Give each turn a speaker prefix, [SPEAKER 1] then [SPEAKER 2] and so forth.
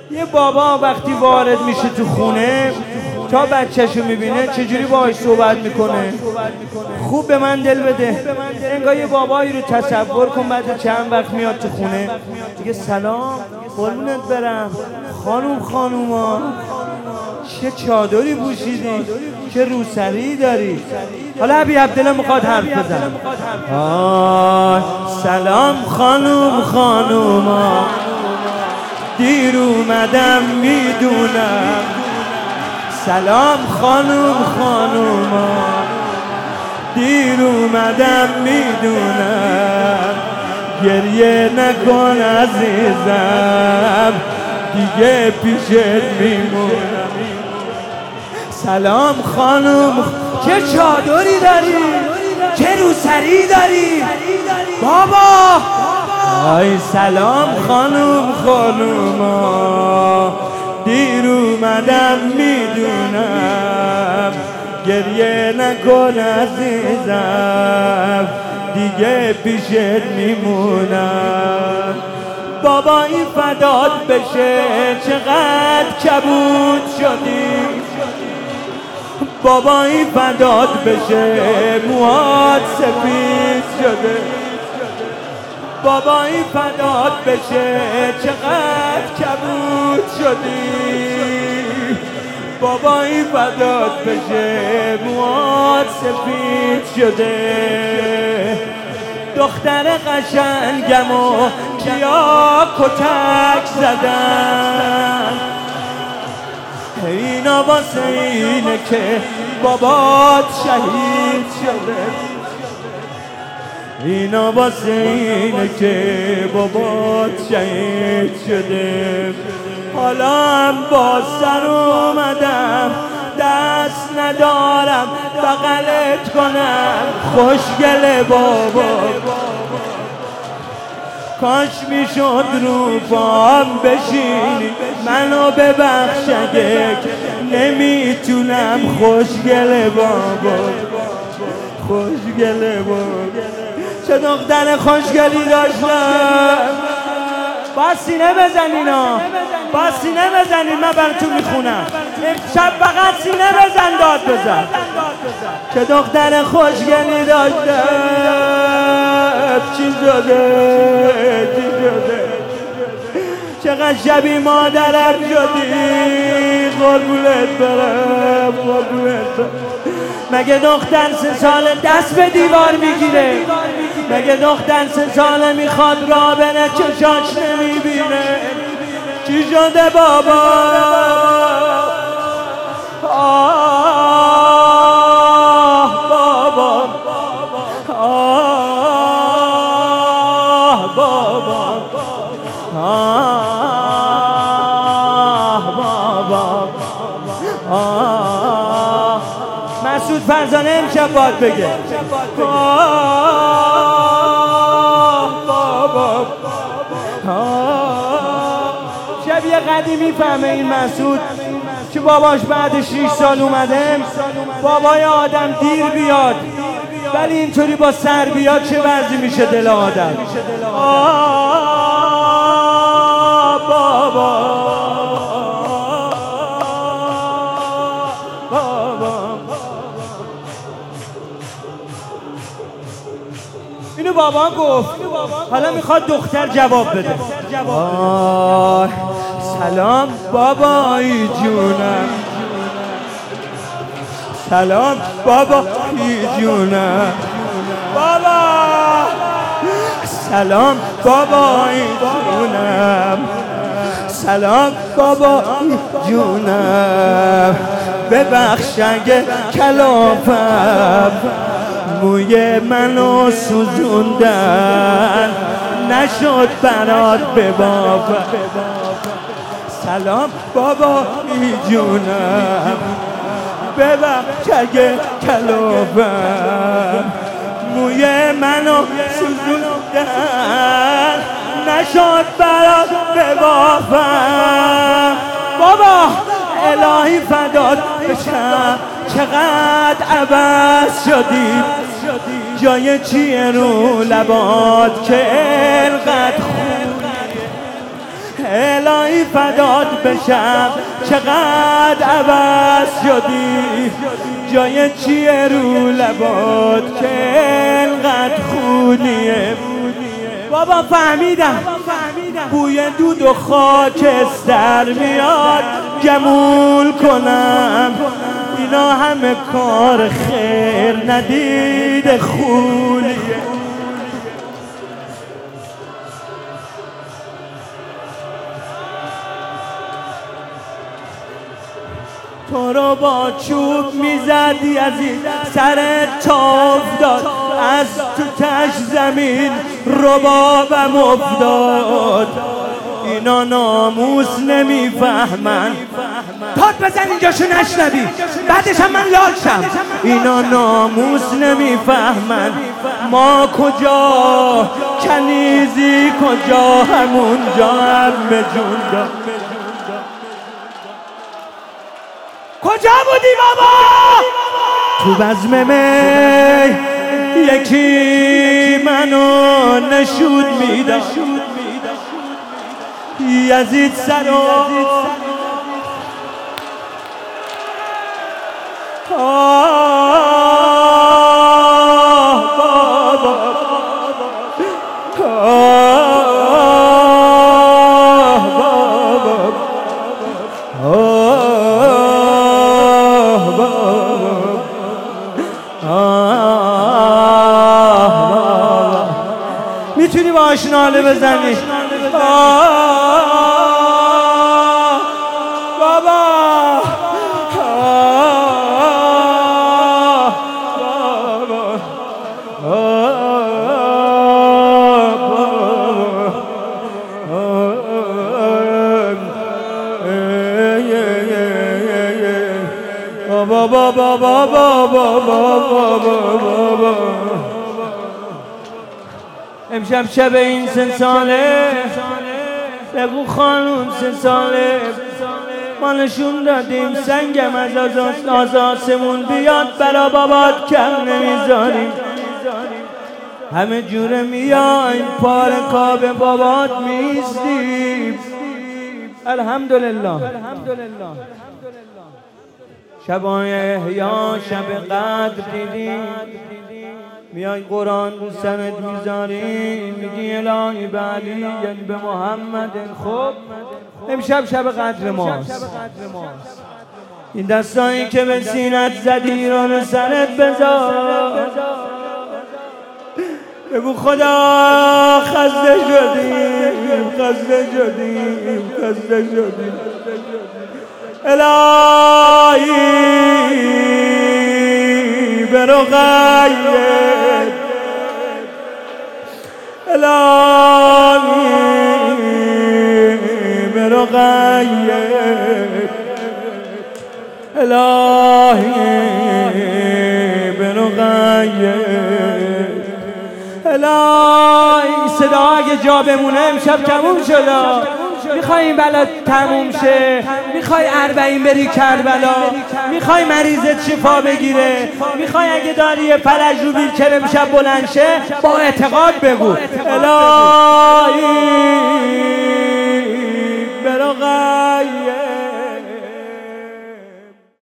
[SPEAKER 1] یه بابا وقتی وارد میشه تو خونه تا بچه‌شو میبینه چجوری باهاش صحبت میکنه؟ خوب به من دل بده. انگار یه بابایی رو تصور کن بعد چند وقت میاد تو خونه دیگه سلام قربونت برم خانوما چه چادری پوشیدی، چه روسری داری. حالا ابی عبدالله میخواد حرف بزنه. سلام خانوما دیر اومدم میدونم. سلام خانوما دیر اومدم میدونم. گریه نکن عزیزم دیگه پیشت میمونم. سلام خانوم چه چادری داری، چه روسری داری بابا. آی سلام خانوما دیر اومدم میدونم. گریه نکن عزیزم دیگه پیشت میمونم. بابا این فدات بشه چقدر کبود شدی. بابا این فدات بشه موهات سفید شده. بابا این فدات بشه چقدر کبود شدی. بابا این فدات بشه موهات سفید شده. دختر قشنگمو کیا کتک زدن. اینا واسه اینه که بابات شهید شده. اینا واسه اینه که بابات شهید شده. حالا هم با سر اومدم دست ندارم بغلت کنم خوشگل بابا. کاش میشد رو پام بشینی منو ببخش اگه نمیتونم خوشگل بابا. خوشگل بابا چه دختر خوشگلی داشتم. با سینه بزنینا با سینه بزنین من براتون میخونم. امشب فقط سینه بزن داد بزن. چه دختر خوشگلی داشتم. چی شده چقدر شبیه مادرم شدی. قربونت برم مگه دختر 3 سال دست به دیوار میگیره؟ مگه دختر 3 ساله میخواد راه بره چشاش نمیبینه؟ چی شده بابا؟ بابا مسعود فرزانه امشب باید بگه شب یه قدیمی فهمه این مسعود که باباش بعد 6 سال اومده. بابای آدم دیر بیاد ولی اینطوری با سر بیاد چه وضعی میشه دل آدم. بابا اینو بابا گفت. حالا میخواد دختر جواب بده. سلام بابایی جونم. سلام بابایی جونم. بابا سلام بابایی جونم. سلام بابایی جونم. ببخش اگه کلافم موی منو سوزوندن نشد برات ببافم. سلام بابایی جونم. ببخش اگه کلافم موی منو سوزوندن نشد برات ببافم. بابا الهی فدات بشم چقدر عوض شدی. جای چیه رو لبات که اینقدر خوبی؟ الهی فدات بشم چقدر عوض شدی، جای چیه رو لبات که انقدر خونیه. بابا فهمیدم بوی دود و خاکستر میاد گمول کنم، اینا همه کار خیر ندید خولیه. تو رو با چوب میزدی از این سر تاف داد، از تو تش زمین ربابم افتاد. اینا ناموس نمیفهمن، پاد بزن اینجاشو نشنوی بعدش هم من لال شم. اینا ناموس نمیفهمن، ما کجا کنیزی کجا همونجا هم جوندا. کجا بودی بابا؟ تو بزم می یکی منو نشود میدم، یزید سرو میتونی باهاش ناله بزنی؟ بابا امشب شب این 3 ساله، بگو خانوم 3 ساله، ما نشون دادیم سنگم از آسمون بیاد برا بابات کم نمیذاریم. همه جوره میایم پار کاب بابات میستیم. الحمدلله. شبای احیا شب قدر دیدیم، میای قرآن رو سرت میذاری، میگی الهی به علی یعنی به محمد. خب امشب شب قدر ماست. این دستایی که به سینت زدی رو سرت بذار، بگو خدا خسته شدیم الهی به رقیت، الهی به رقیت، الهی به رقیت، الهی. صدا اگه جا بمونه امشب تموم شد. میخوای این بلا تموم شه، میخوای 40 بری کربلا، میخوای مریضت شفا بگیره، میخوای اگه داری یه فلج رو ویلچر امشب بلند شه با اعتقاد بگو الهی